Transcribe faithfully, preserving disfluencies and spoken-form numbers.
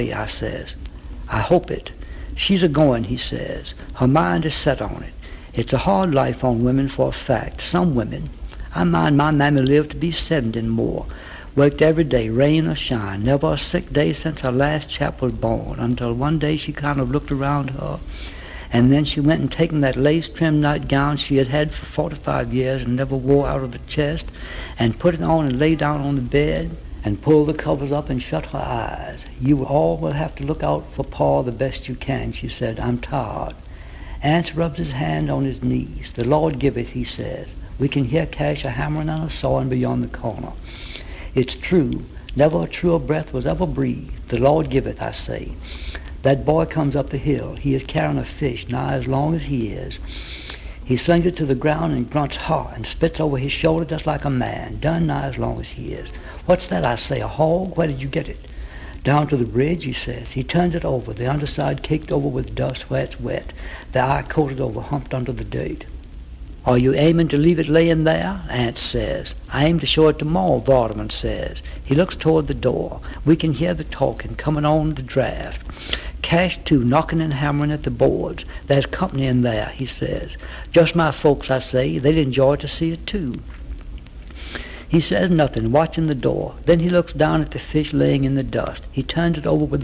I says. I hope it. She's a-going, he says. Her mind is set on it. It's a hard life on women for a fact. Some women. I mind my mammy lived to be seventy and more. Worked every day, rain or shine. Never a sick day since her last chap was born, until one day she kind of looked around her, and then she went and taken that lace-trimmed nightgown she had had for forty-five years and never wore out of the chest, and put it on and lay down on the bed and pulled the covers up and shut her eyes. You all will have to look out for Pa the best you can, she said. I'm tired. Ance rubs his hand on his knees. The Lord giveth, he says. We can hear Cash a-hammering and a-sawing beyond the corner. It's true. Never a truer breath was ever breathed. The Lord giveth, I say. That boy comes up the hill. He is carrying a fish nigh as long as he is. He slings it to the ground and grunts hard and spits over his shoulder just like a man, done nigh as long as he is. What's that, I say, a hog? Where did you get it? Down to the bridge, he says. He turns it over, the underside caked over with dust where it's wet, the eye coated over, humped under the dirt. Are you aiming to leave it laying there? Ance says. I aim to show it to Ma, Vardaman says. He looks toward the door. We can hear the talking coming on the draft. Cash, too, knocking and hammering at the boards. There's company in there, he says. Just my folks, I say. They'd enjoy to see it, too. He says nothing, watching the door. Then he looks down at the fish laying in the dust. He turns it over with